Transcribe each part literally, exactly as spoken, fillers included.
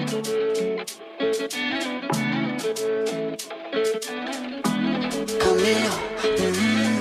Camilo, mm-hmm.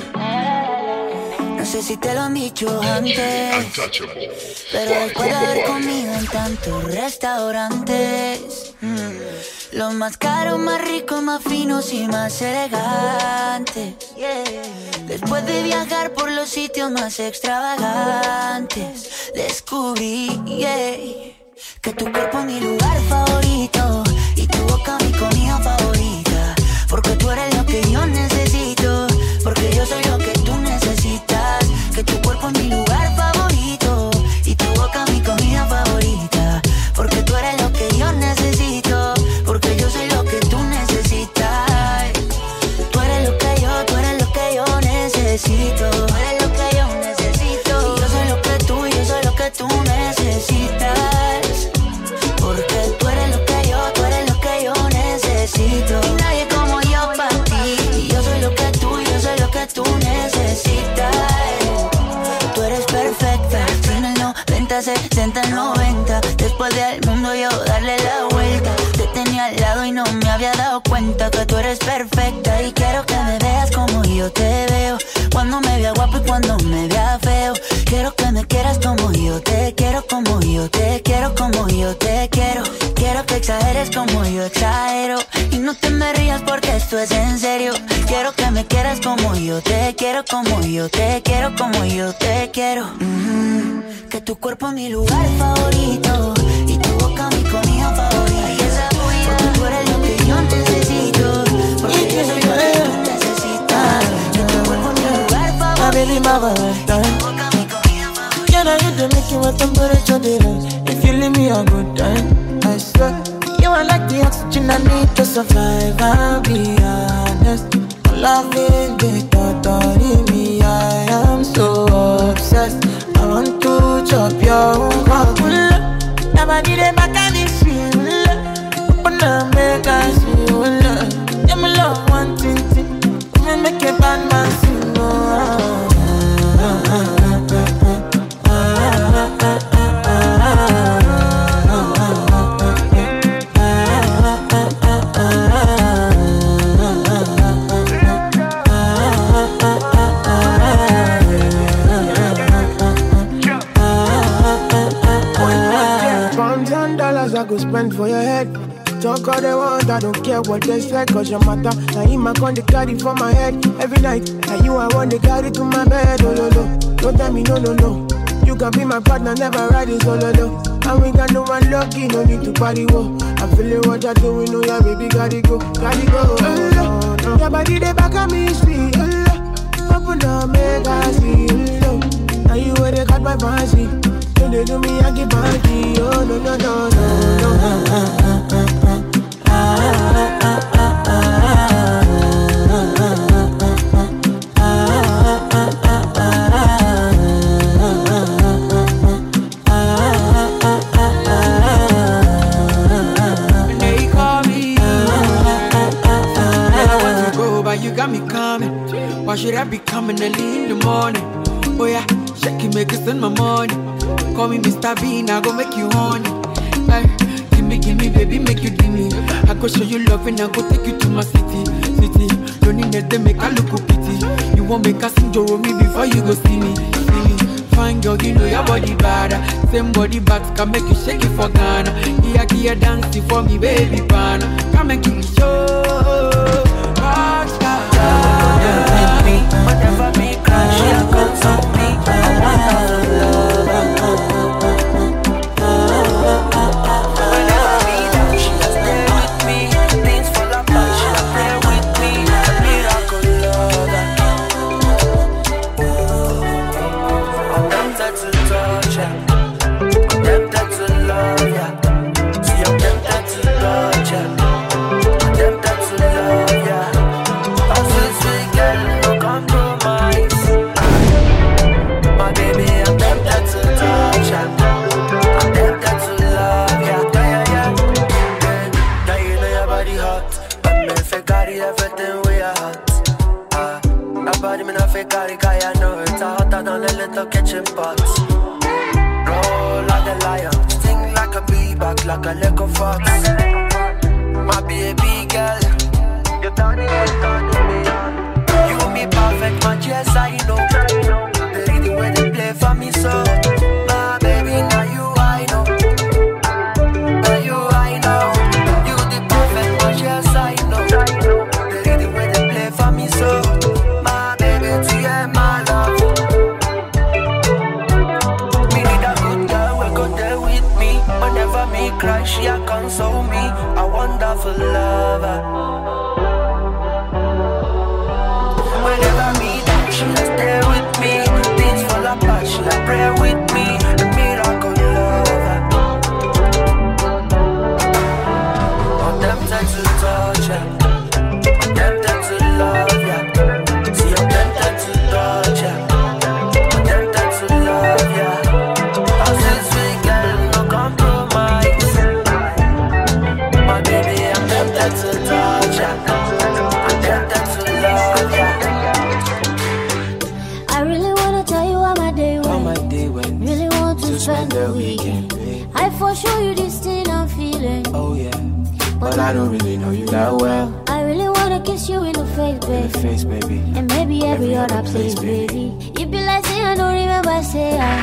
No sé si te lo han dicho antes, pero después de haber comido en tantos restaurantes, mm, los más caros, más ricos, más finos y más elegantes, yeah. Después de viajar por los sitios más extravagantes, descubrí, yeah, que tu cuerpo es mi lugar favorito y tu boca mi comida favorita. Porque tú eres lo que yo necesito, porque yo soy lo que tú necesitas. Que tu cuerpo es mi lugar favorito y tu boca mi comida favorita. Porque tú eres lo que yo necesito, porque yo soy lo que tú necesitas. Tú eres lo que yo, tú eres lo que yo necesito. Tú eres lo que yo necesito. Y yo soy lo que tú, yo soy lo que tú necesitas. Porque tú eres lo que yo, tú eres lo que yo necesito. Y nadie como yo para ti. Y yo soy lo que tú, yo soy lo que tú necesitas. Tú eres perfecta. En el noventa, sesenta, noventa. Después del mundo yo darle la vuelta. Te tenía al lado y no me había dado cuenta que tú eres perfecta. Y quiero que me veas como yo te veo. Cuando me vea guapo y cuando me vea feo. Quiero que me quieras como yo te quiero, como yo te quiero, como yo te quiero. Quiero que exageres como yo exagero. Y no te me rías porque esto es en serio. Quiero que me quieras como yo te quiero, como yo te quiero, como yo te quiero. Mm-hmm. Que tu cuerpo es mi lugar favorito y tu boca mi comida favorita. Y esa porque tú eres lo que yo necesito, porque yo soy lo que tú necesitas. Que tu cuerpo es mi lugar favorito. Yeah, now you do make you a temperature difference. If you leave me a good time, I swear you are like the oxygen I need to survive. I'll be honest, loving the thought of me. I am so obsessed. I want to chop your heart. Never did it back and it's real. Open up, make us feel. Yeah, my love one thing, we make a bad man sing. I could spend for your head. Talk all they want, I don't care what they say. Cause your matter, now you my con they carry for my head every night. And you I want to carry to my bed, oh no no. Don't tell me no no no. You can be my partner, never ride it solo no. And we got no one lucky, no need to party whoa. I'm feeling what you're doing, oh yeah baby, gotta go, gotta go. Oh, no, no. Your body they back at me, sweet, oh no. Open up, make I see, oh no. Now you where they got my fancy. When they do me, I get party. Oh no no no no no. Ah ah ah ah ah. They call me. Never want to go, but you got me coming. Why should I be coming early in the morning? Oh yeah, shake it, make it spend my money. Call me Mister Bean, I go make you honey. Ay, gimme, gimme, baby, make you gimme. I go show you love and I go take you to my city, city. Don't need that, they make a look pity. You won't make a sing to me before you go see me, see me. Fine girl, you know your body bad. Same body bags can make you shake it for Ghana. Here, here, dancing for me, baby, pana. Come and give me show. Rockstar. Whatever me cry, she'll console me. I want her love. Whenever me down, she'll stay with me. Things full of love, she'll play with me. A miracle lover. I'm tempted to touch ya. I'm tempted to love ya. See, I'm tempted to touch ya. I'm tempted to love ya. I'm sweet, sweet girl, no compromise. My baby, I'm tempted to touch ya. I'm tempted to love ya. Yeah, yeah, yeah. Now you know your body hot. But me fake carry everything we are hot. Ah, that body me not fake carry, cause I know it's hotter than a little kitchen pot. Roll like a lion, sting like a bee. back like a Lego fox. My baby girl, you're turning me, turning me on. You me perfect match, yes I know. Baby, the way they play for me so. My baby, now you I know. Now you I know. You the perfect match, yes I know. Baby, the way they play for me so. My baby, to you my love. Me need a good girl, we go there with me. Whenever me cry, she a console me. A wonderful lover. Whenever me down, she a stay with me. Things fall apart, she a pray with me. The miracle lover. I'm tempted to touch her. I'm tempted to love ya. See, I'm tempted to touch her. I'm tempted to love ya. Cause this weekend, no compromise. My baby, I'm tempted to touch her. I'm tempted to love ya. I really wanna tell you how my day went. How my day went. Really want to, To spend the weekend. babe. I for sure you this thing I'm feeling. Oh yeah, but I don't really know you that well. I really wanna kiss you in the face, In baby. the face, baby. And maybe every, Every other other place, place, baby. You be like, say I don't remember, say I.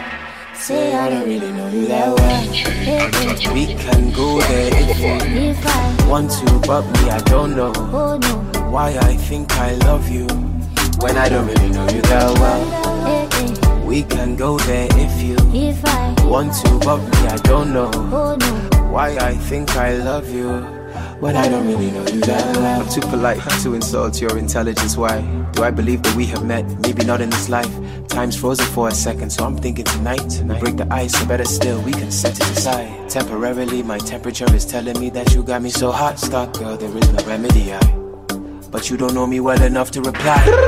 Say I don't really know you that well. Hey, hey. We can go there if you If I, want to, but me, I don't know oh no. why I think I love you when I don't really know you that well. Hey, hey. We can go there if you If I, want to, but me, I don't know oh no. why I think I love you when I don't really know you that well. I'm too polite to insult your intelligence. Why do I believe that we have met? Maybe not in this life. Time's frozen for a second, so I'm thinking tonight we break the ice, or better still, we can set it aside. Temporarily, my temperature is telling me that you got me so hot. Stop, girl, there is no remedy. I, but you don't know me well enough to reply. And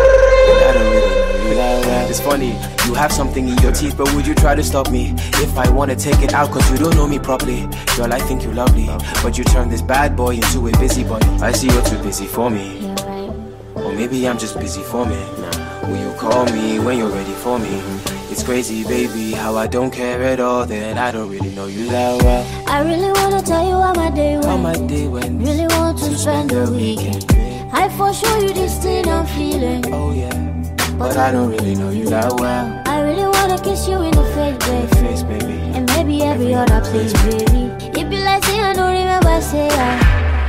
I don't really know you that well. It's funny, you have something in your teeth, but would you try to stop me if I wanna take it out? Cause you don't know me properly. Girl, I think you lovely, but you turn this bad boy into a busybody. I see you're too busy for me, You're right. or maybe I'm just busy for me. Will you call me when you're ready for me? It's crazy, baby, how I don't care at all that I don't really know you that well. I really wanna tell you how my day went. How my day went. Really want to, spend the weekend. I for sure you this thing I'm feeling. Oh yeah, but I don't really know you that well. I really wanna kiss you in the face, In baby. the face, baby. And maybe every other place, baby. You be like, say I don't remember, say I.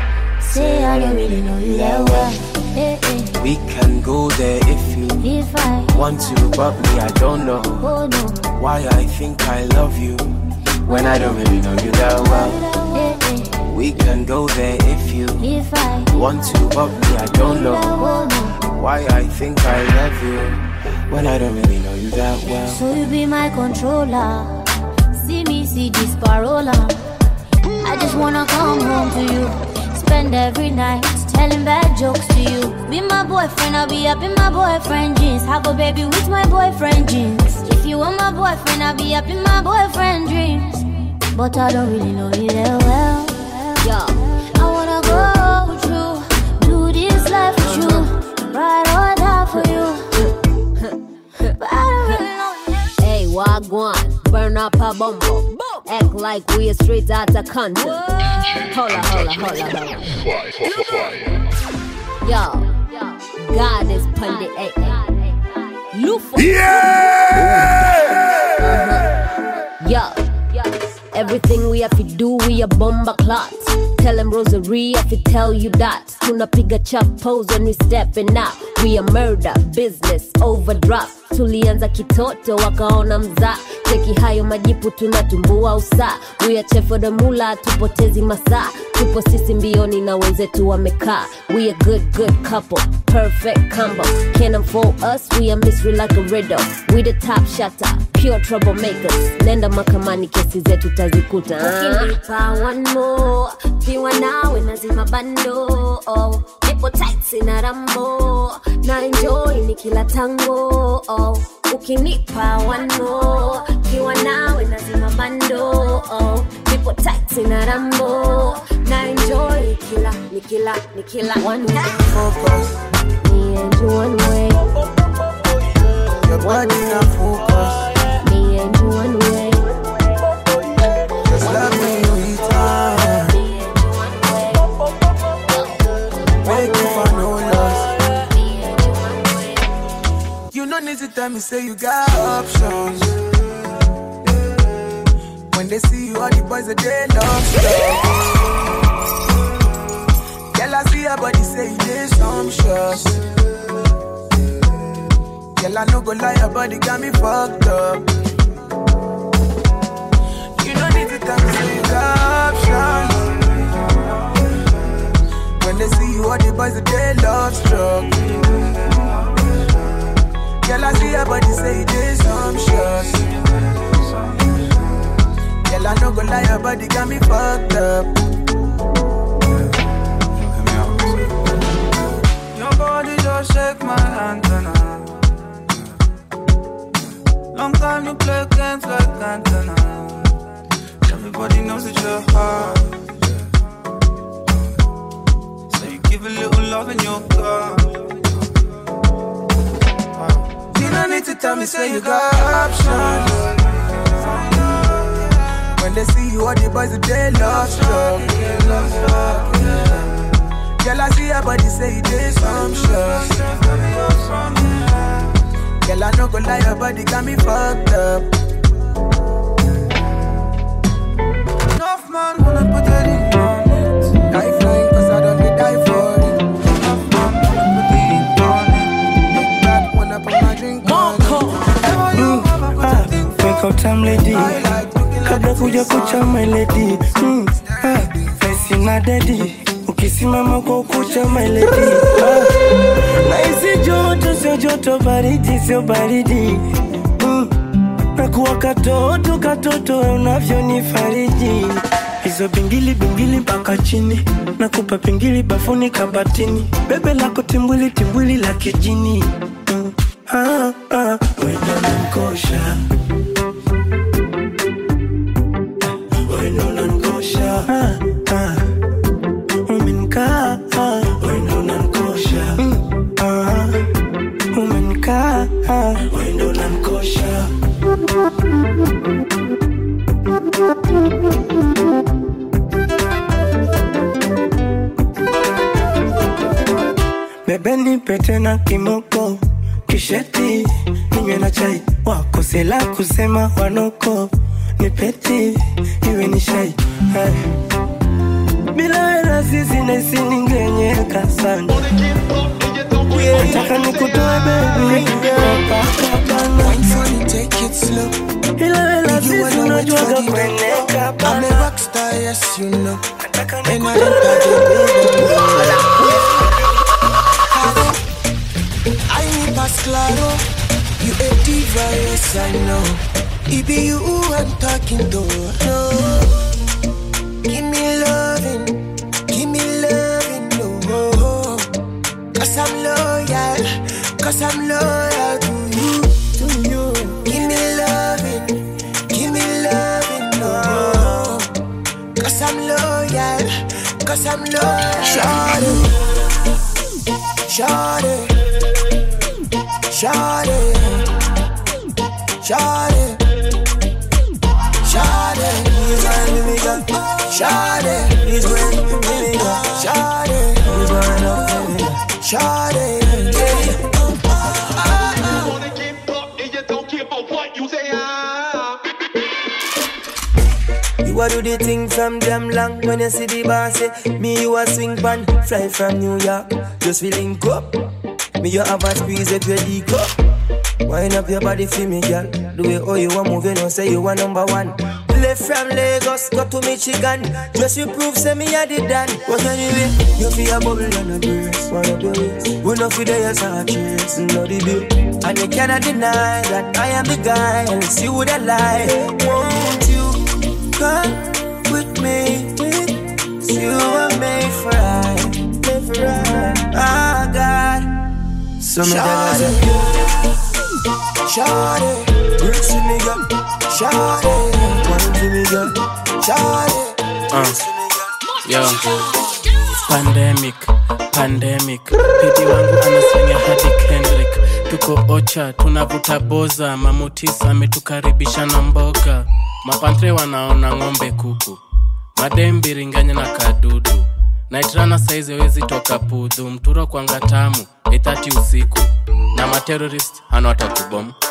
Say I don't really know you that well. Hey, hey. We can go there if you If I, want to, but me, I don't know oh no. why I think I love you when I don't really know you that well. Hey, hey. We can go there if you If I, want to, but me, I don't know oh no. why I think I love you when I don't really know you that well. So you be my controller. See me, see this parola. I just wanna come home to you. Spend every night telling bad jokes to you. Be my boyfriend, I'll be up in my boyfriend jeans. Have a baby with my boyfriend jeans. If you want my boyfriend, I'll be up in my boyfriend dreams. But I don't really know you that well. Yo, I wanna go through, do this life with you, ride or die for you. But I don't really know you. Hey, Wagwan, burn up a bumbo. Act like we are straight out of country. Holla, holla, holla, holla. Yo, God is Pundit A A. Lufa. Yeah! Yo, everything we have to do, we a bomba clots. Tell them Rosary, I fi tell you that. Tunapiga chap pose when we stepping out. We a murder, business, overdraft. Tulianza kitoto, wakaona mza. Cheki hayo majipu tunatumbua usa. We a chef for the mula, tupotezi masa. Tupo sisi mbioni na wenzetu wamekaa. We a good, good couple, perfect combo. Can't afford us, we a mystery like a riddle. We the top shotter, pure troublemakers. Nenda makamani kesi zetu tazikuta. Ukinipa one more, kiwa nawe nazima bando. Oh, nipo tight sina rambo. Na enjoy ni kila tango. Oh, ukinipa one more, kiwa nawe nazima bando. Oh, nipo tight sina rambo. Na enjoy kila, ni kila, ni kila. One way focus, me and you one way. Your body na focus. Me and you one way. Just love me me say you got options. When they see you, all the boys are they love stuff. Girl, I see your body say you did some shots. Girl, I no go lie, your body got me fucked up. You don't need to tell me say you got options. When they see you, all the boys are they love struck. Girl, I see your body say you did some shots. Girl, I no go lie, your body got me fucked up. Your body just shake my antenna. Long time you play games like antenna. Everybody knows that you're hard. So you give a little love in your car. You don't need to tell me, say you got options. When they see you, all the boys are they love struck. Girl, I see your body say you did some shots. Girl, I no go lie, your body got me fucked up. Enough man wanna put it in on it. Die flying cause I don't need die for it. Enough man wanna put it in on it. Big bad wanna put my drink on it. Wake up time lady. Kabla kuja kucha my lady. Mm, ah, face na daddy. Ukisimama kwa kucha my lady. Ah, na isi joto sio joto, baridi sio baridi. Mm, na kuwa katoto katoto unavyonifariji. Hizo bingili bingili mpaka chini. Nakupa pingili bafuni kabatini. Bebe lako timbwili timbwili la kijini. Mm, ah, ah, wenda nankosha. Wendo unanikosha, ah, ah. Umenikaa, ah. Wendo unanikosha, mm, ah. Umenikaa, ah. Wendo unanikosha. Bebe nipe tena kimoko, kisheti, ninywe na chai. Wako sela kusema wanoko. Nipeti, iwe ni shai. Hey. Bila wena sisi naisi ningenyeka sana. Nataka nikutoe baby. Wine funny, take it slow. Bila wena sisi unajuaga kweneka I'm a bana. rockstar, yes you know. Nataka And I nikutoe enter the I need pass claro. You a diva, yes I know. It be you I'm talking to, no. Give me loving, give me loving, no. Cause I'm loyal, cause I'm loyal to you, to you. Give me loving, give me loving, no. Cause I'm loyal, cause I'm loyal. Shawty, shawty, shawty, shawty. Shawty, he's right with me, girl. Shawty, he's right with me, girl. Shawty, he's right up with me, girl. Shawty, yeah. You wanna get fucked and you don't care about what you say, ah. You a do the thing from damn long. When you see the boss say, me you a swing pan. Fly from New York, just feeling up. Me you have a squeeze it with the cup. Wind up your body for me, girl. The way how you a moving, you say you a number one. Left from Lagos, go to Michigan. Just you prove, say me a the dan. But anyway, you feel a bubble and a brace. Wanna do it? We know for the years and cheers, no the day. And you cannot deny that I am the guy. Else you would have lied. Won't you come with me? You were made for I, made for I. Ah, God. So me tell you. Shawty, Bring to me, girl. shawty, One to me, girl. shawty. Uh, yo. Pandemic, pandemic. Pedi wangu anaswenya hadi Kendrick. Tuko ocha, tunavuta boza. Mamutisa ametukaribisha na mboga. Mapantre wanaona ng'ombe kuku. Madembi ringanya na kadudu. Naitrana saizi wezi toka pudhu. Mturo kwa ngatamu, eight thirty usiku. Na materrorist hano watakubom.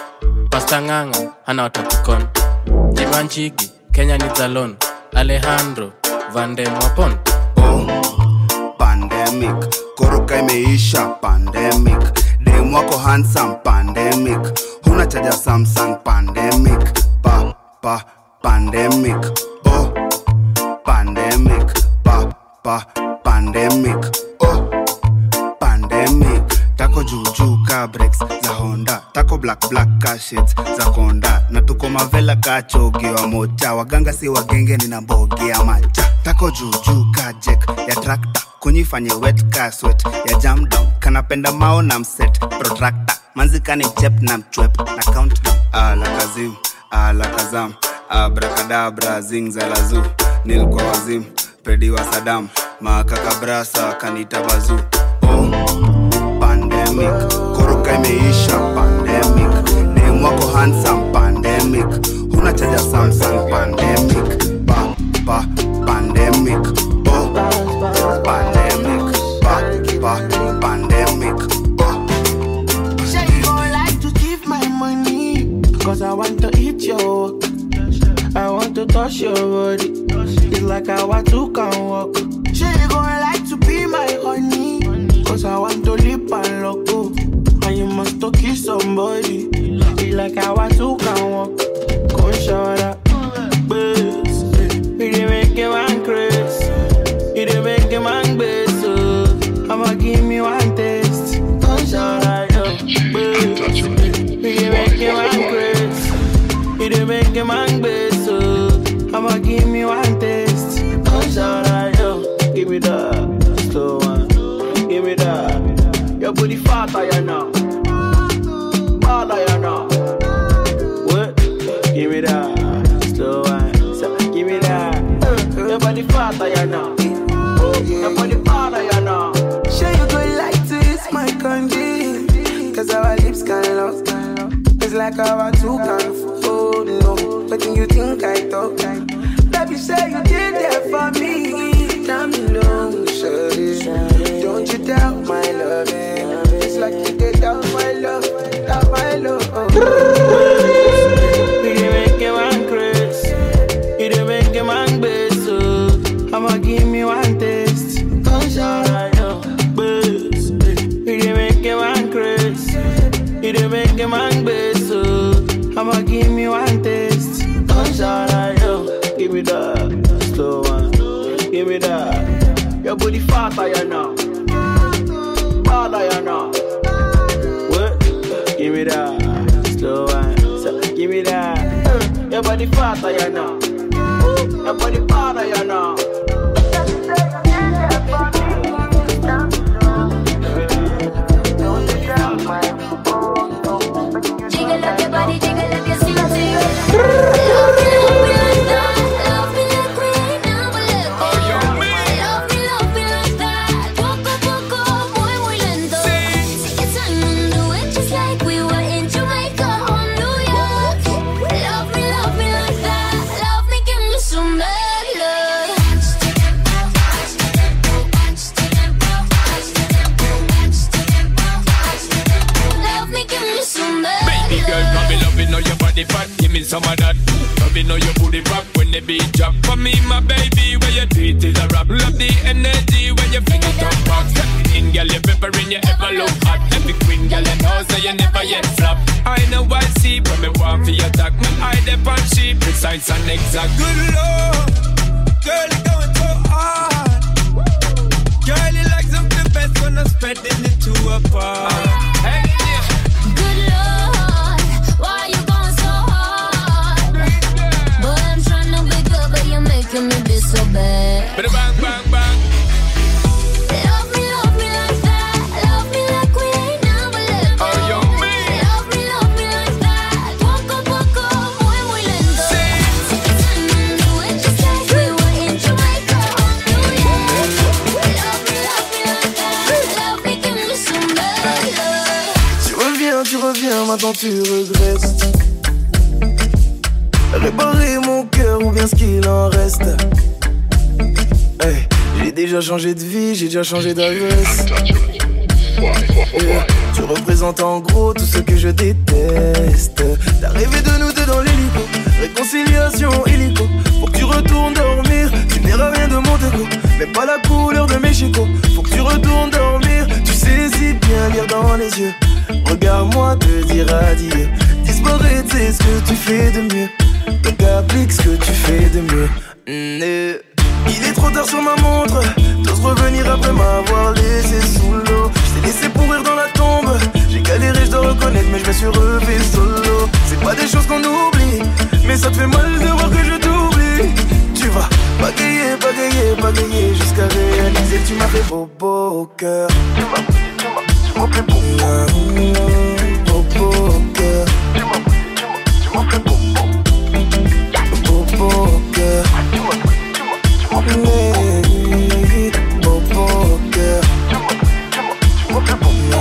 Pasta Nganga hana watakukon. Jimanchigi Kenya needs a loan. Alejandro Van Dem Wapon. Oh, pandemic. Koroka imeisha pandemic. Dem wako handsome pandemic. Huna chaja Samsung pandemic. Pa pa pandemic. Oh, pandemic. Pa pa pandemic. Oh, pandemic. Tako juju ka breaks za Honda. Tako black black ka shades za Konda. Na tuko mavela ka chogi wa moja. Waganga si wagenge ni na mbogi ya macha. Tako juju ka jack ya tractor. Kunyifanye wet ka sweat ya jam down. Kanapenda mao na mset protractor. Manzi kani mchep na mchwep na countdown. Ala kazim, ala kazam. Abracadabra zing za lazu. Nilikuwa wazim, pedi wa Saddam. Makaka brasa kanita bazu. Oh, pandemic. Koroka imeisha pandemic. Dem wako handsome pandemic. Huna chaja Samsung pandemic. Pa, pa, pandemic. Oh, pandemic. Pa, pa, pandemic. Oh. Say you gon' like to give my money, cause I want to eat your work. I want to touch your body. It's like I want to can walk. Say you gon' like to be my honey, cause I want to lip and loco. And you must to kiss somebody. It's like I want to can walk. Come show that bass. You dey make a man crazy. You dey make a man bass. I'ma give me one taste. Come show that bass. You dey make a man crazy. You dey make a man bass. I'ma give me one taste. Come show that give me that slow one. Give me that. Your booty fatter, you know. Baller, you know. What? Give me that slow one. So, give me that. Your body fatter, you know. Your body fatter, you know. Sure you go like to eat my candy, cause our lips can love. It's like our two can fold, no. But then you think I talk. Baby, say you did that for me. Tell me no, shawty. Don't you doubt my loving. It's like you did doubt my love, doubt my love. You didn't make a man crazy. You didn't make a man bass. I'ma give me one taste. Come show I know, bass. You didn't make a man crazy. You didn't make a man bass. I'ma give me one taste. Come show I know. Give me that slow one. Give me that. Your booty fatter, you know. Baller, you know. What? Give me that slow one. So, give me that. Your body fatter, you know. Your body fatter, you know. Jiggle up your body, jiggle up your skin to you. Love me, love me like that. Love me like we ain't never let go. Love me, love me like that. Poco, poco, muy, muy lento. Take your time and do it just like we were in Jamaica or New York. Love me, love me like that. Love me, give me some bad love. Love me, give me some bad love. Baby girl, come me loving all your body fat. Give me some of that. Loving all your booty rock when the beat drop. For me, my baby, where you do it is a rap. Love the energy when you fling it up back. Step in, girl, you peppering, you ever look hot. Every queen, girl, you know, so you never yet flop. I know I see, but me want for your talk. Me eye the pan sheep, precise and exact. Good lord, girl, you going so hard. Girl, you like something best when I'm spreading it to a bar. Hey, yeah. Good Lord, why you going so hard? Boy, I'm trying to be good, but you're making me be so bad. Bang, bang, bang. Love me, love me like that. Love me like we ain't never let go. Oh, yo, me. Love me, love me like that. Poco, poco, muy, muy lento. Take your time and do it just like we were in Jamaica or New York. Love me, love me like that. Love me, give me some bad love. Tu reviens, tu reviens, maintenant tu regrettes. Réparer mon cœur ou bien ce qu'il en reste. Hey, j'ai déjà changé de vie, j'ai déjà changé d'adresse. Yeah. Tu représentes en gros tout ce que je déteste. T'as rêvé de nous deux dans l'hélico, réconciliation illico. Faut que tu retournes dormir, tu n'auras rien de mon déco. Mais pas la couleur de mes chicots. Faut que tu retournes dormir, tu sais si bien lire dans les yeux. Regarde-moi te dire adieu. Disparaître c'est ce que tu fais de mieux. Donc applique ce que tu fais de mieux. Mmh, euh. Il est trop tard sur ma montre. T'oses revenir après m'avoir laissé sous l'eau. Je t'ai laissé pourrir dans la tombe. J'ai galéré, je dois reconnaître, mais je me suis relevé solo. C'est pas des choses qu'on oublie, mais ça te fait mal de voir que je t'oublie. Tu vas bagayer, bagayer, bagayer jusqu'à réaliser que tu m'as fait beau beau au cœur. Tu m'as, tu m'as, tu m'as fait beau beau beau au cœur. Tu m'as, tu m'as, tu m'as fait beau beau beau beau au cœur. Tu m'as, tu m'as, tu m'as fait beau beau au cœur. Tu m'as, tu m'as, tu m'as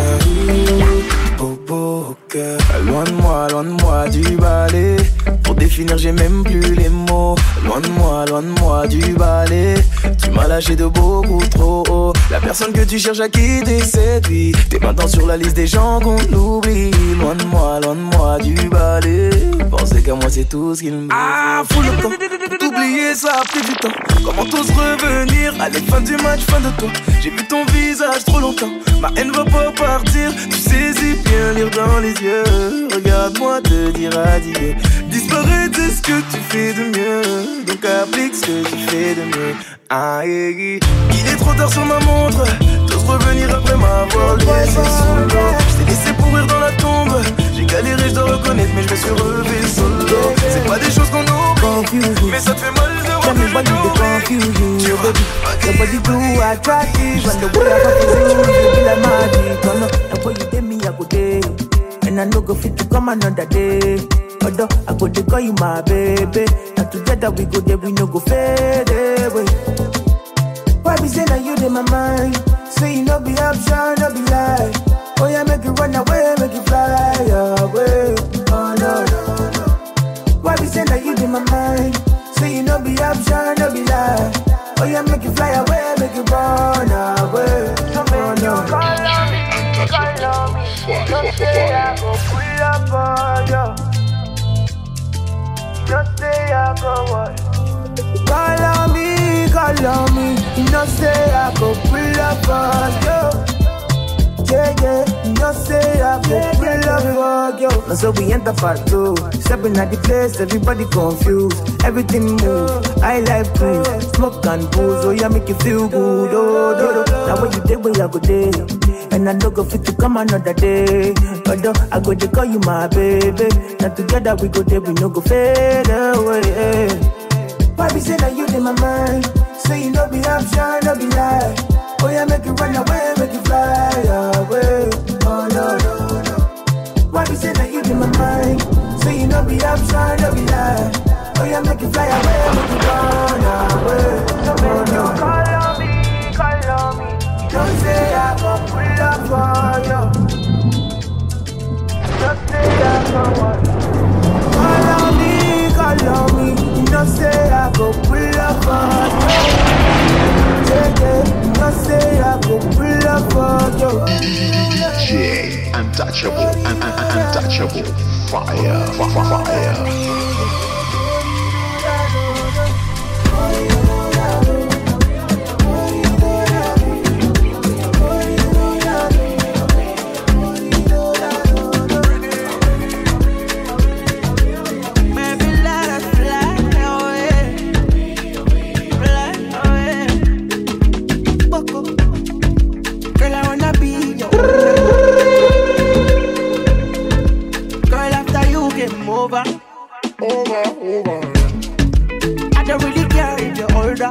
fait beau beau au cœur. Loin de moi, loin de moi du balai. Pour définir j'ai même plus les mots. Loin de moi, loin de moi du balai. Tu m'as lâché de beaucoup trop haut. La personne que tu cherches à quitter séduit. T'es maintenant sur la liste des gens qu'on oublie. Loin de moi, loin de moi du balai. Penser qu'à moi c'est tout ce qu'il me faut. Ah, faut le temps, t'oublier ça a pris du temps. Comment t'oses revenir? Allez, fin du match, fin de toi. J'ai vu ton visage trop longtemps. Ma haine va pas partir. Tu saisis bien lire dans les yeux. Regarde-moi te dire adieu. Disparaître c'est ce que tu fais de mieux. Donc applique ce que tu fais de mieux. Ah, yeah, yeah. Il est trop tard sur ma montre. T'oses revenir après m'avoir laissé sous l'eau. Je t'ai laissé pourrir dans la tombe. J'ai galéré, je dois reconnaître, mais je me suis relevé solo. C'est pas des choses qu'on oublie, mais ça te fait mal de voir que je t'oublie. Tu vas nobody do attractive. And the way I represent you, you be like magic. Oh no, the way you did me, I go day. And I no go fit to come another day. Although I go to call you my baby. And together we go there, we no go fade away. Why be say that you in my mind? Say you no be option, no be lie. Oh yeah, make you run away, make you fly away. Oh no, no, no. Why be say that you in my mind? Say you no be option, no be lie. Oh yeah, make you fly away, make you run away. Oh no, call on me, call on me. Don't say I go pull up on you. Just say I go what? Call on me, call on me. You know say I go pull up on you. Yeah, yeah, you know say I go pull up on you. Now so we enter part two. Stepping at the place, everybody confused. Everything move, I like cruise. Smoke and booze, oh yeah, make you feel good. Oh, do, do. Now when you day, where I go day. And I no go fit to come another day. Although I go to call you my baby. Now together we go there, we no go fade away. Why be say that you in my mind? Say you no be option, no be lie. Oh yeah, make you run away, make you fly away. Oh no, no, no. Why be say that you in my mind? Say you no be option, no be lie. Oh yeah, make you fly away, make you run away. Oh no. Call on me, call on me. Don't say I go pull up for you. Just say I go what? Call on me, call on me. Don't say I go pull up for you. Yeah, yeah. Don't say I go pull up for you. D J Untouchable, un- un- Untouchable, fire, fire, fire. Over, over, over. I don't really care if you're older.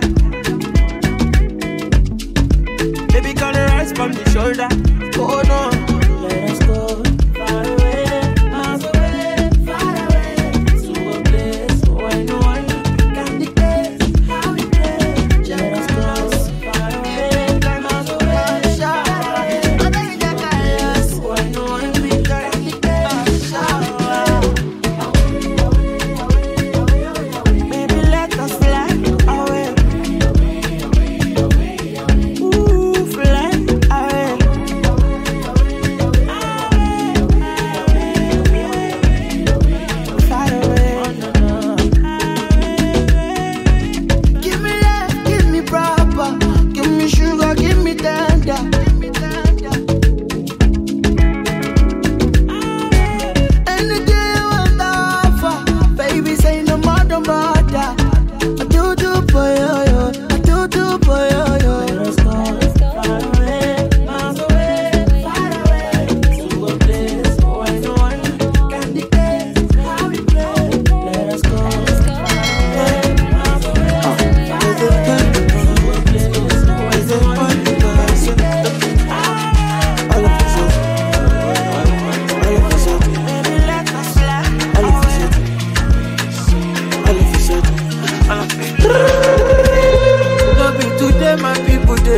Baby, girl, rise from the shoulder. Oh no, let us go far away, miles away, far away, to a place where no one can dictate how we play. Let us go far away, miles away, far away. I think I got us where no one can dictate.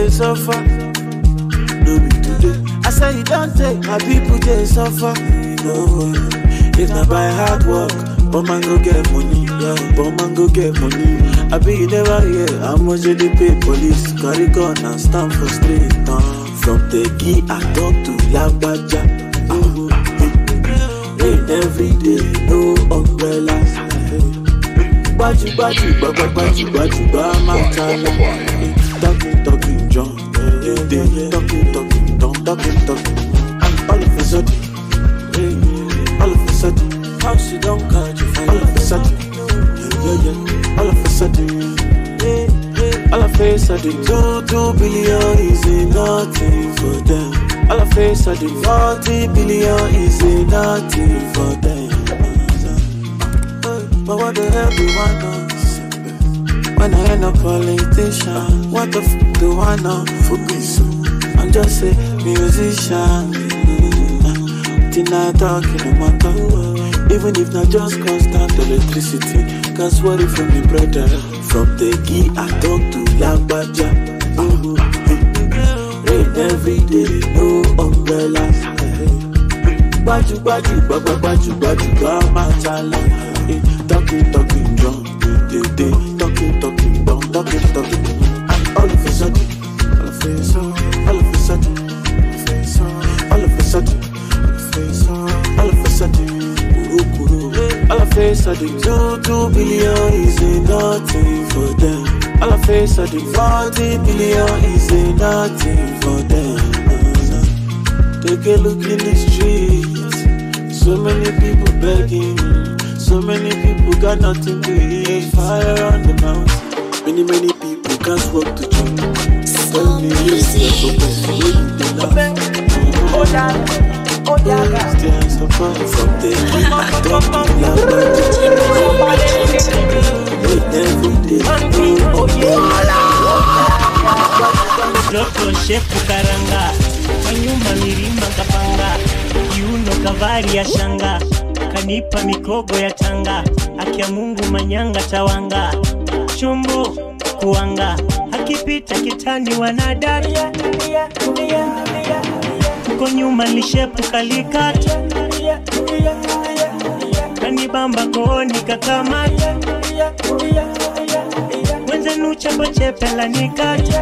they suffer. No be today. I say you don't take my people they suffer. No, if not by hard work, but man go get money. Yeah, but man go get money. I be you never hear how much they pay police. Carry gun and stand for street. Uh, from Tegi I talk to Lambaja. Uh, rain every day, no umbrellas. Baji baji baji baji baji baji matala. Talking talking John, talking talking talking talking talking. And all of a sudden, all of a sudden, how she don't catch you? All of a sudden, yeah yeah. All of a sudden, all of a sudden, two two billion is nothing for them. All of a sudden, forty billion is nothing for them. But what the hell do I know? When I ain't a politician, what the f*** do I know? Focus. I'm just a musician. Till I talk in my matter. Even if not just constant electricity. Cause what if from the brother? From the key I talk to Lambaja. Rain every day, no umbrellas. Baju baju baju baju baju baju. Talking, talking, drum, day, day, talking, talking, bum, talking, talking, and all of a sudden, all of a sudden, all of a sudden, all of a sudden, all of a sudden, kuru kuru, all of a sudden, two two billion is nothing for them. All of a sudden, forty billion is nothing for them. Take a look in the streets, so many people begging. So many people got nothing to eat. Fire on the mountain. Many, many people can't walk to church. Tell me this is so bad. Oh, yeah. Oh, yeah. Still suffer from the heat. I don't do love. Every day. Oh, yeah. Loko shepu karanga. Wanyuma mirima kapanga. Kiuno kavari ya shanga. Kanipa mikogo ya tanga. Akia Mungu manyanga tawanga. Chumbu kuanga. Hakipita kitani wanadari. Kuko nyuma lishepu kalikata. Kanibamba kooni kakamata. Wenze nucha boche pela nikata.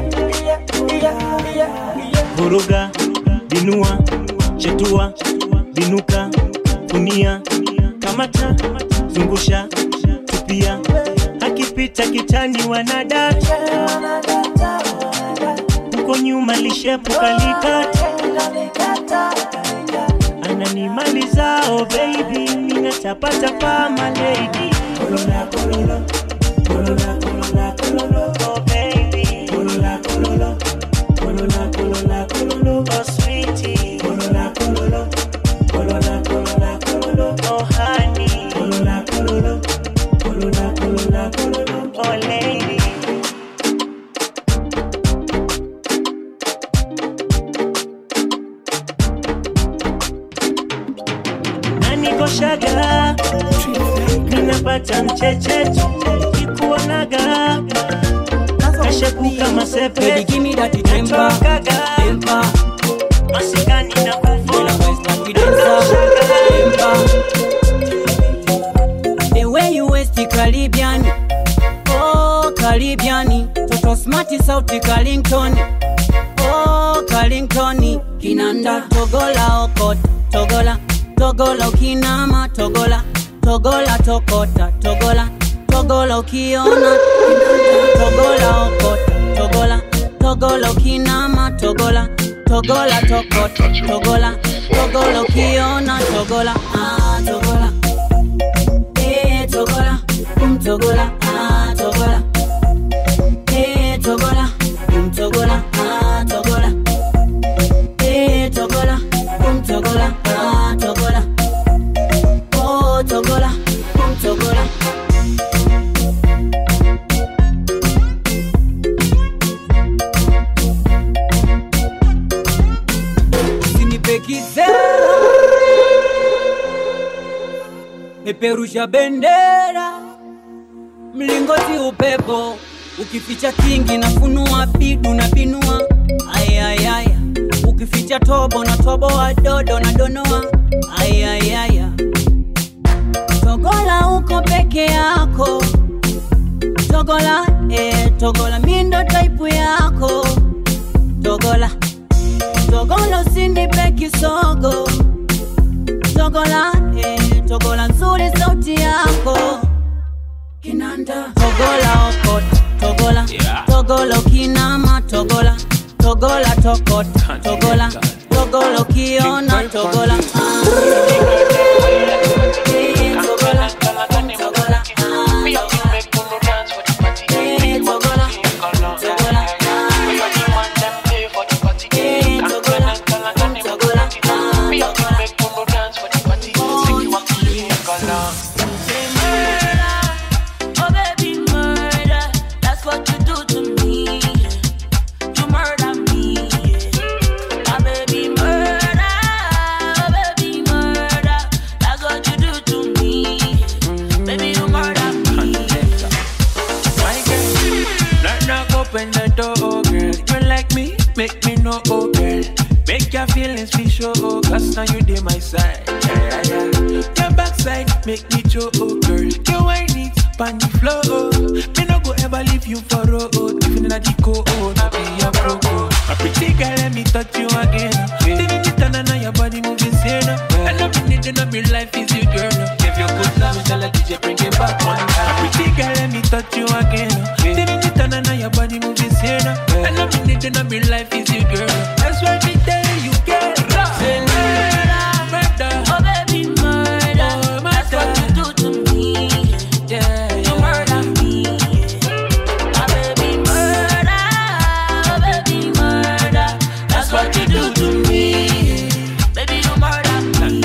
Buruga, binua, chetua, binuka, kunia, kamata, zungusha, tupia. Hakipita kitani wanadata. Kuko nyuma lishepu kalikata. Ananimaliza oh baby. Mina tapa tapa my lady. Kolola kolola. Kolola kolola kolola. Oh baby. Kolola kolola. Kolola kolola kolola. Oh sweetie. Kolola kolola. Kolola kolola kolola. Oh honey. Kolola kolola. Kolola kolola kolola. Oh lady. Shaga ninapata mchechecho kikuonaga kashakuka masepe. Baby give me that temper, temper. Masikani na kufo the way you waste the Caribbean. Oh Caribbean. Toto smarty sauti Carlington. Oh Carlington. Kinanda togola okot togola. Togola ukinama, togola, togola tokota, togola, togola ukiona, togola okota, togola, togola ukinama, togola, togola tokota, togola, togola ukiona, togola, ah, togola, eh, togola, um, togola, ah, togola, eh, togola, um, togola, ah, togola, eh, togola, um, togola, ah, togola. Oh, togola, um, togola. Sinipekizera peperusha bendera, mlingoti upepo, ukificha kingi na funua bidu na binua, tobo na tobo wa dodo na donoa. Ay ay ay. Togola uko peke yako. Togola eh togola mindo type yako. Togola Togola sindi peki sogo. Togola eh togola nzuri sauti yako. Kinanda Togola okot Togola yeah. Togola kinama Togola Togola tokot Togola Togola kiona Togola Togola Togola we are king make no dance for the party. Togola Togola man them play for the party. Togola Togola we are king make no dance for the party. Sing you want to play Togola. Make me know, oh girl. Make your feelings be show, oh, cause now you dey my side. Yeah, yeah, yeah. Your backside make me show, oh girl. Your wine it, pan the flow, oh. Me no go ever leave you for road. Even in a deco, oh, na be your pro, oh. A pretty girl, let me touch you again. Didn't you turn on your body moving sane? And I've been needing up your life is you, girl. Give your good love, tell a D J bring it back one time. A pretty girl, let me touch you again. Didn't you turn on your body moving sane? And I've been needing up your life is you, girl. That's why me tell you, girl. Say murder, murder. Oh baby, murder. Oh, murder. That's what you do to me. Yeah, you yeah. murder me. Oh baby, murder. Oh baby, murder. That's what you do to me. Baby, you murder me.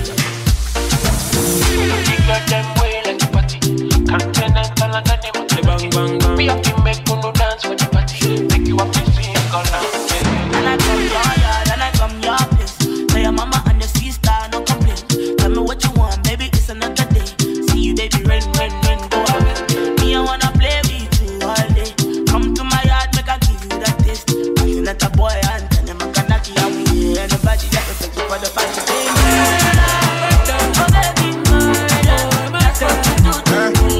You got them way like the party. Continental and then they bang bang bang. We have to make no dance for the party. Make you up to sing color. And I come your yard and I come your place. Tell your mama and the sister no complain. Tell me what you want, baby, it's another day. See you, baby, rain, rain, rain, go away. Me, I wanna play with you all day. Come to my yard, make I give you that taste. You not a boy and tell them I can knock you out here. And the party, that will take you for the party. Oh baby, murder. That's what you do to me.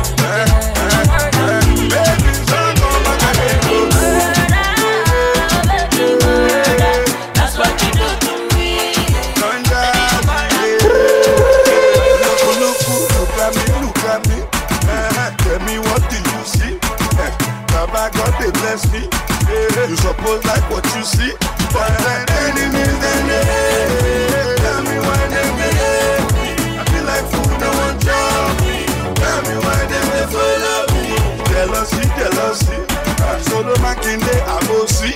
Bless me, yeah. You suppose like what you see, but then enemies then they hate. Tell me why they hate me. I feel like food no one job me. Tell me why they they follow me. Jealousy, jealousy. Solo Makinde, I go see.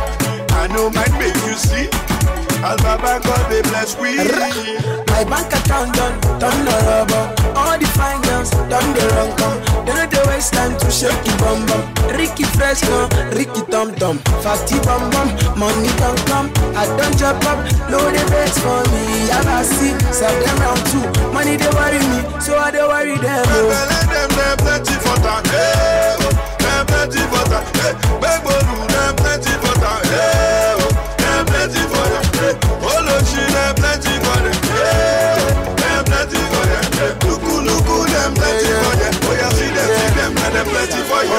I know might make you see. As Baba God they bless we. My bank account done, done the rubber. All the fine girls done the wrong come. Don't know the waste time to shake the bum bum. Ricky Fresco, Ricky Tom Tom, Fatty Bum Bum, money don't come. I don't jump up, no the best for me. I got see, sell them round two. Money they worry me, so I don't worry them. Oh. Let them them plenty for that, hey. Them plenty for that, hey. Beg Boru, them plenty for that, hey. Them plenty for that, hey. Olochi, them plenty for that, hey. Them plenty for that, hey. Luku, luku, them plenty for that. Oh yeah, see them, see them, and them plenty for you.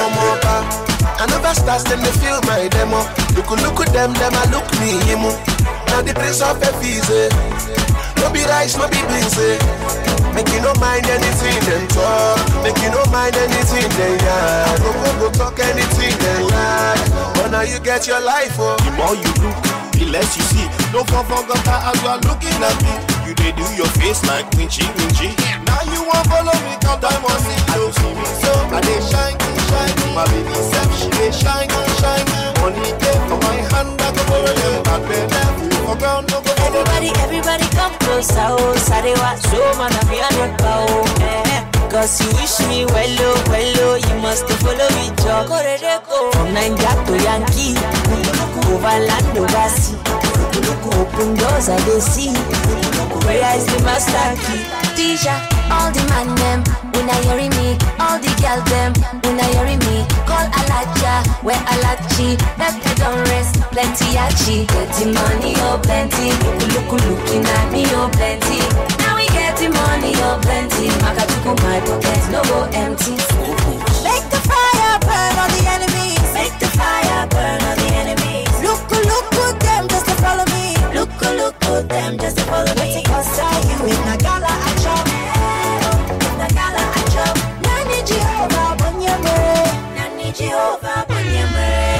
I never start them to feel my demo. Look look at them, them I look me him. Now the place of a easy. No be rice, no be beans. Make you no mind anything them talk. Make you no mind anything they yard. Go go go talk anything they yard. But now you get your life oh. The more you look, the less you see. Don't come forget as you are looking at me. You they do your face like winchy winchy. Now you want follow me, come time on see. You see me so I they shine, shine. My baby self, she they shine, shine. Money came from my hand, I go borrow them. I pay them for ground, no go. Everybody, everybody come closer, oh. Sarewa, so man, I'm here on your cause you wish me well, oh, well, oh. You must follow me, Joe. From Nigeria to Yankee, over land, over sea. look, open doors I dey see. Prayer is the master key. Tisha, all the man them, when I hearing me, all the girl them, when I hearing me, call Alaja, where Alachi, let the don't rest, plenty achi, getting money oh plenty, look looking at me oh plenty. Now we getting money oh plenty, Makachuku my pocket no go empty. Make the fire burn on the enemies, make the fire burn on the enemies. Look, look at them just to follow me. Look, look at them just to follow me. Cause I you in a gala I chop, in a gala I chop. Nani Jehovah Bonyame, Nani Jehovah Bonyame.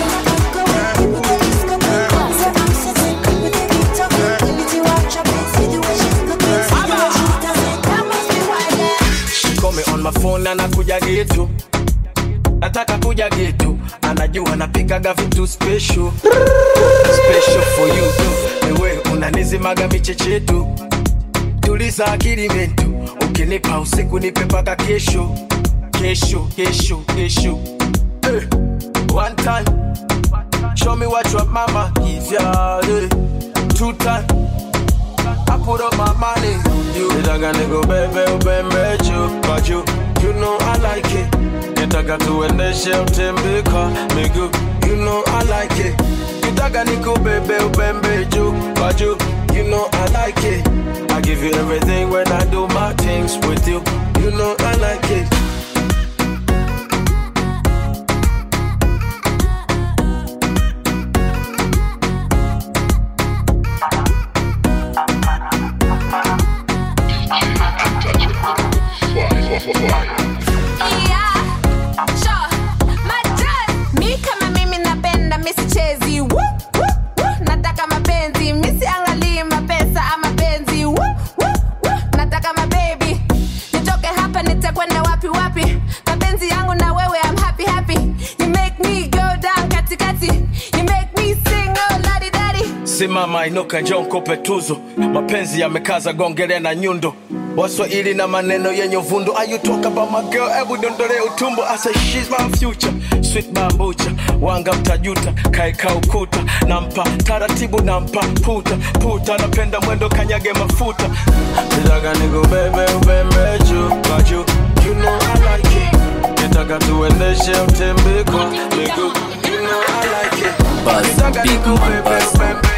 She call me on my phone and nakuja getu, nataka kuja getu, anajua napikaga vitu special, special for you too. Niwe unanizimaga michechetu, tuliza akili metu, ukinipa usiku nipe paka kesho, kesho, kesho, kesho. Hey, one time, show me what your mama gives ya. Hey, two time, I put up my money on you. Nitaka niko bebe ubembe juu kwa juu, you know I like it. Nitaka tuendeshe utembeka miguu, you know I like it. Nitaka niko bebe ubembe juu kwa juu, you know I like it. I give you everything when I do my things with you, you know I like it. Simama inuka njoo nikupe tuzo, mapenzi yamekaza gongele na nyundo, Waswahili na maneno yenye uvundo. Are you talk about my girl? Ebu dondole utumbo. I say she's my future, sweet bambucha, wanga mtajuta, kaika ukuta, nampa taratibu nampa puta, puta napenda mwendo kanyage mafuta. Nitaka niko bebe ubembe juu kwa juu, you know I like it. Nitaka tuendeshe utembeko miguu, you know I like it. Buzz, big man buzz,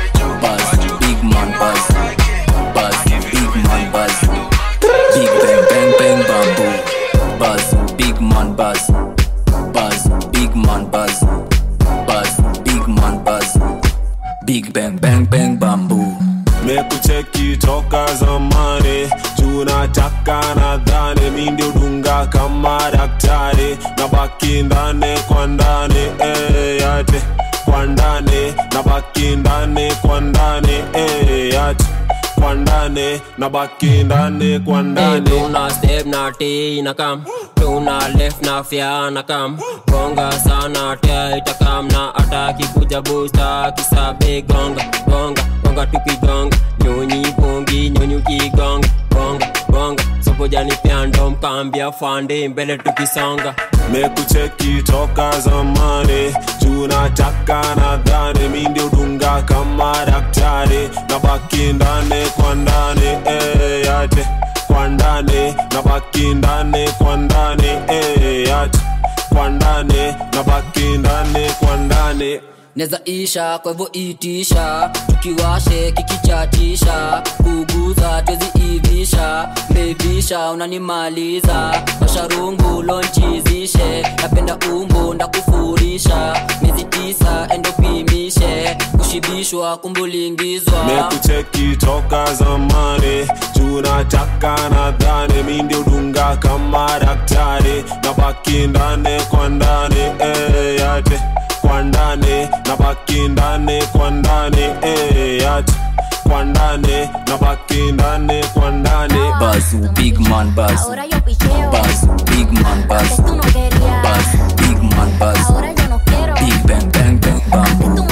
buzz, big man buzz, buzz, big man buzz, big bang bang bang bamboo, buzz, big man buzz, buzz, big man buzz, buzz, big man buzz, big bang bang bang bamboo. Mekucheki toka zamani, tunataka nadhani, mi ndio dunga kama daktari, nabaki ndani kwa ndani, eh yate kwa ndani, nabaki ndani kwa ndani, eh yate kwa ndani, nabaki ndani kwa ndani. Hey, tuna step na T na kam, tuna left na fya na kam, gonga sana tia itakam na ataki kuja booster kisabe gonga gonga gonga tukigonga nyonyi bongi nyonyi kigonga gonga gonga sopo jani piando mkambia fande mbele tukisonga. Mekucheki toka zamani, tunataka nadhani, mi ndio dunga kama daktari, nabaki ndani kwa ndani, eh yate kwa ndani, nabaki ndani kwa ndani, eh yate kwa ndani, nabaki ndani kwa ndani. Neza isha kwa hivyo itisha, tukiwashe kikichatisha, kuguza twezi ivisha, bebisha unanimaliza, masharungu lonchizishe, napenda umbo ndakufurisha, miezi tisa endo pimishe, kushibishwa kumbulingizwa. Mekucheki toka zamani, tunataka nadhani, mi ndio dunga kama daktari, nabaki ndani kwa ndani, eh yate kwa ndani, nabaki ndani kwa ndani, eh yate kwa ndani, nabaki ndani kwa ndani. Buzz, big man buzz, buzz, big man buzz, buzz, big man buzz, big bang bang bang bamboo.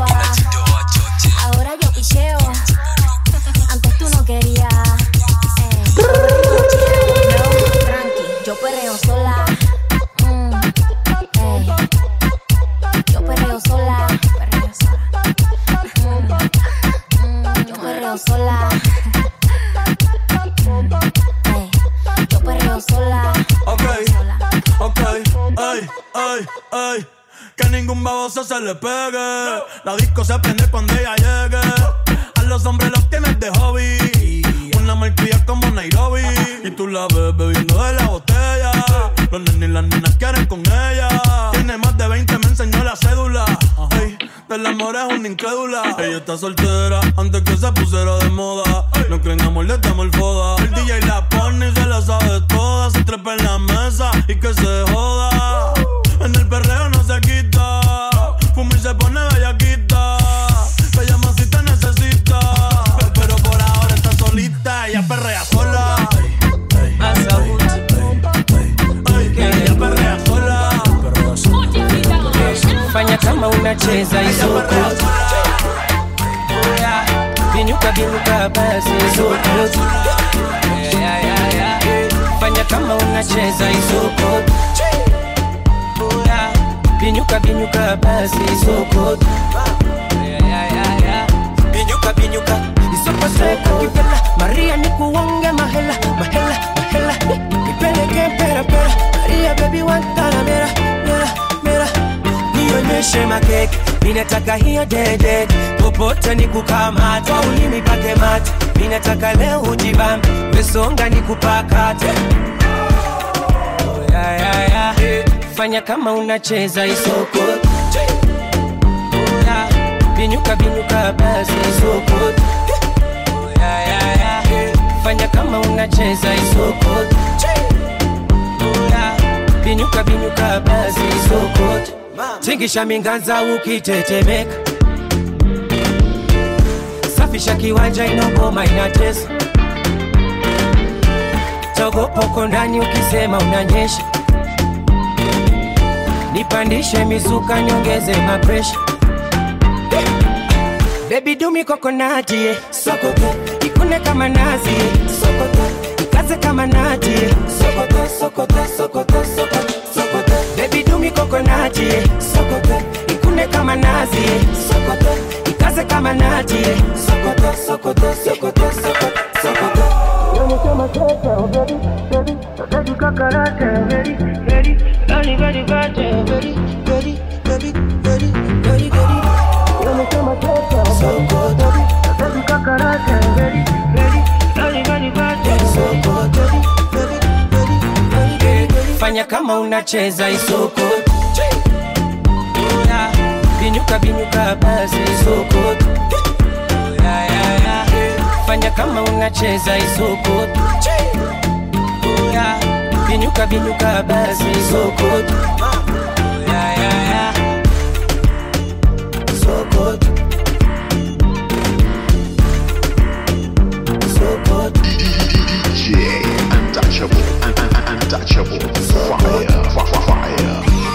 Ahora yo picheo, antes tú no querías. Tranqui, yo perreo sola. Mm, ey. Yo perreo sola, perreo sola. Mm. sola. Ey, yo perreo sola. Ok, ok, ay, ay, ay. Que ningún baboso se le pegue. La disco se prende cuando ella llegue. A los hombres los tienes de hobby. Una malcria como Nairobi. Y tú la ves bebiendo de la botella. Los nenes y las nenas quieren con ella. Tiene más de veinte, me enseñó la cédula. Ey, del amor es una incrédula. Ella está soltera antes que se pusiera de moda. No creen amor, le damos el foda. El D J la pone y se la sabe toda. Se trepa en la mesa y que se joda. En el perreo no se quita. Fuma y se pone bellaquita. Te llama si te necesita. Pero por ahora está solita. Ella perrea sola. Ella perrea sola. Fanya kama unacheza isoko. Binyuka binyuka basi isoko. Fanya kama unacheza isoko. Binyuka binyuka basi isoko. Binyuka binyuka isoko soko kipela. Maria nikuonge mahela mahela mahela. Nipeleke pera pera. Maria baby wantana mera mera mera. Nionyeshe makeke. Ninataka hiyo dede. Popote nikukamata. Ulimi pake mate. Ninataka leo ujibambe. Mesonga nikupakate. Oh yeah yeah yeah. Fanya kama unacheza isoko. Binyuka binyuka basi isoko. Fanya kama unacheza isoko. Binyuka binyuka basi isoko. Tingisha minganza ukitetemeka. Safisha kiwanja inogoma inatesa. Togo poko ndani ukisema unanyesha. Nipandishe mizuka niongeze mapresha. Baby do me coconut yeah. Sokoto ikune kama nazi yeah. Sokoto ikaze kama nati yeah. Sokoto sokoto sokoto sokoto sokoto. Baby do me coconut yeah. Sokoto ikune kama nazi yeah. Sokoto ikaze kama nati yeah. Sokoto sokoto sokoto sokoto sokoto. Yo kama kete baby baby baby coconut ready ready ready ready ready ready ready ready ready ready ready. Yo kama kete so good baby baby coconut ready ready ready ready ready so good baby baby ready ready ready. Fanya kama unacheza isoko. Binyuka binyuka basi isoko. Fanya kama unacheza isoko. Binyuka binyuka basi isoko. Isoko. Isoko. D J Untouchable, un- un- untouchable, fire, fire, fire.